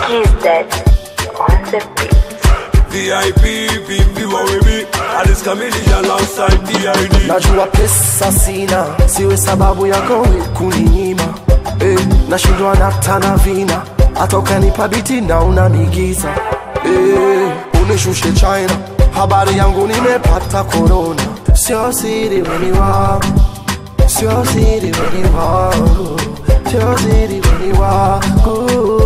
He's dead on the beat. VIP, baby, Alice Chameleon alongside D.I.D. Najua pesa sina, siwe sababu yako kuninyima. Nashindwa na tana vina, atoka nipa biti na unanigiza. Unishushe China, habari yangu nimepata corona. Sio siri weni wako, sio siri weni wako, sio siri weni wako.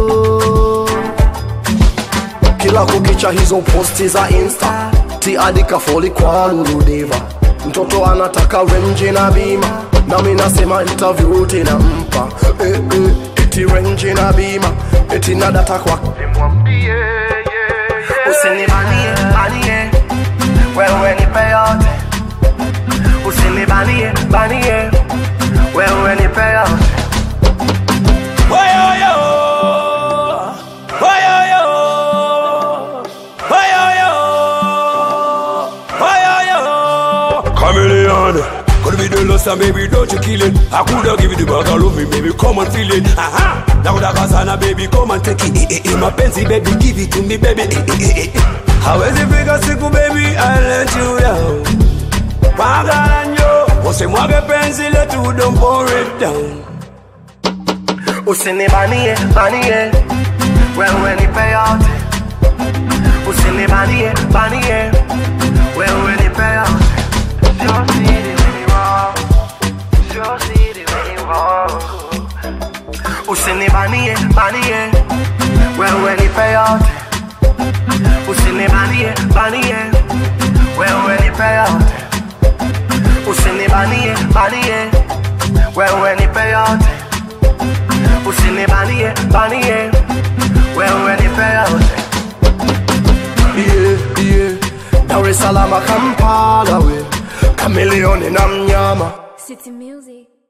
Kila kukicha hizo posti za Insta, tiandika foli kwa Luludiva. Mtoto anataka Range na Bima, na mimi nasema interview tena mpa. Eti Range na Bima, eti na data kwa simwambie. Usinibanie, banie, wewe nipe yote. Usinibanie, banie, wewe nipe yote. Chameleon, could be the lost and baby don't you kill it. I coulda give you the bag, I love me baby, come and feel it. Now that Kasana baby, come and take it. My pencil baby, give it to me baby. How is it figure siku baby, I let you down. Pagaranyo, ose mwage pencil tu don't pour it down. Usinibanie, banie, wewe nipe yote. Usinibanie, banie, wewe nipe yote. Sio siri weni wako, sio siri weni wako. Usinibanie, banie, wewe nipe yote. Usinibanie, banie, wewe nipe yote. Usinibanie, banie, wewe nipe yote. Usinibanie, banie, wewe nipe yote. Dar es Salaam, Kampala, we Chameleon na mnyama. City Music.